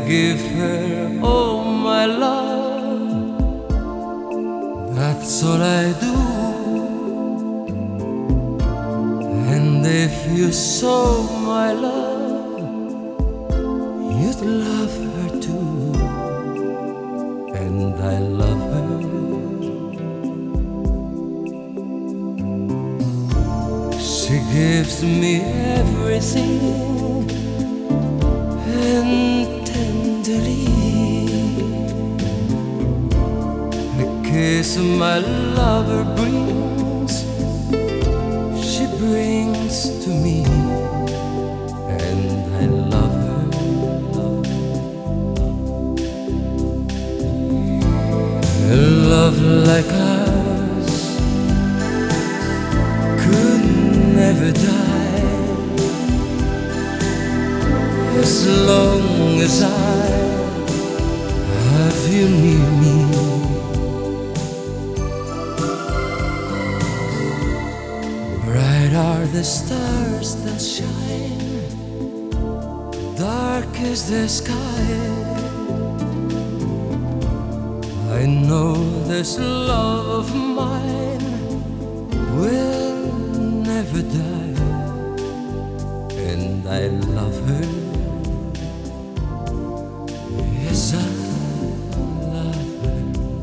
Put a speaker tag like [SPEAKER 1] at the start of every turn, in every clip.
[SPEAKER 1] give her all my love. That's all I do. And if you saw my love, you'd love her too. And I love her. She gives me everything, and tenderly a kiss my lover brings, she brings to me, and I love her. A love like ours could never die, as long as I have you near me. Bright are the stars that shine, dark is the sky. I know this love of mine will never die, and I love her. Yes, I love her.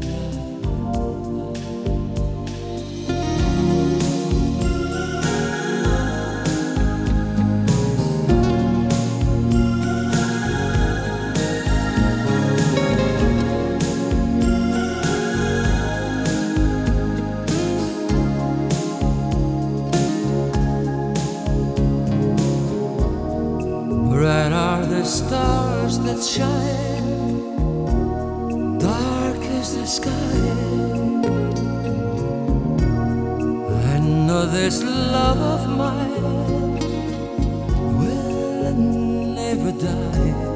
[SPEAKER 1] Bright are the stars that shine, dark is the sky. I know this love of mine will never die,